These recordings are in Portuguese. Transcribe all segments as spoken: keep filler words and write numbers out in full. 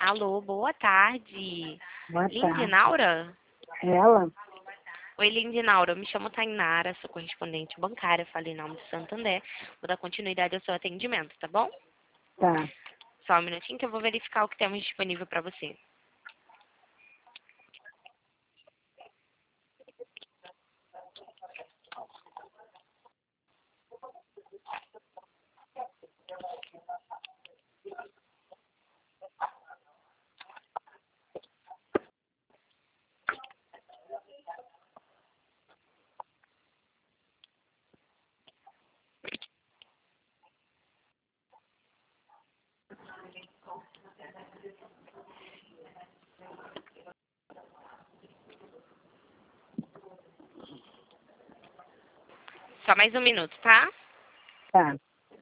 Alô, boa tarde. Boa tarde. Lindinaura? Ela? Oi, Lindinaura. Eu me chamo Tainara, sou correspondente bancária, falei em nome de Santander. Vou dar continuidade ao seu atendimento, tá bom? Tá. Só um minutinho que eu vou verificar o que temos disponível para você. Só mais um minuto, tá? Tá.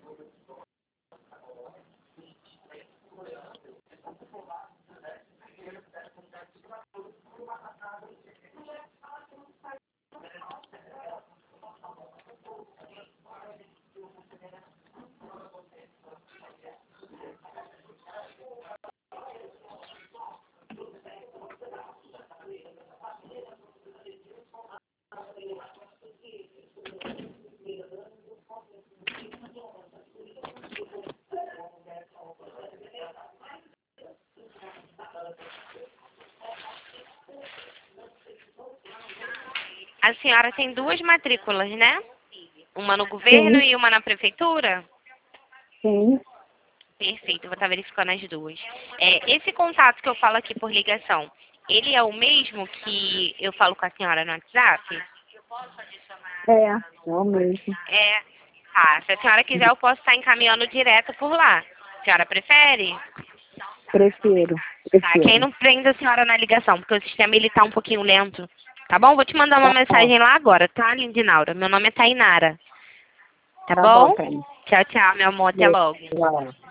A senhora tem duas matrículas, né? Uma no governo Sim. e uma na prefeitura? Sim. Perfeito, eu vou estar verificando as duas. É, esse contato que eu falo aqui por ligação, ele é o mesmo que eu falo com a senhora no WhatsApp? É, é o mesmo. É. Tá, se a senhora quiser, eu posso estar encaminhando direto por lá. A senhora prefere? Prefiro. Tá, quem Prefiro. não prende a senhora na ligação, porque o sistema ele tá um pouquinho lento. Tá bom? Vou te mandar uma Tá bom. mensagem lá agora, tá, Lindinaura? Meu nome é Tainara. Tá Tá bom, bom? Tânia. Tchau, tchau, meu amor. Até logo. Tchau.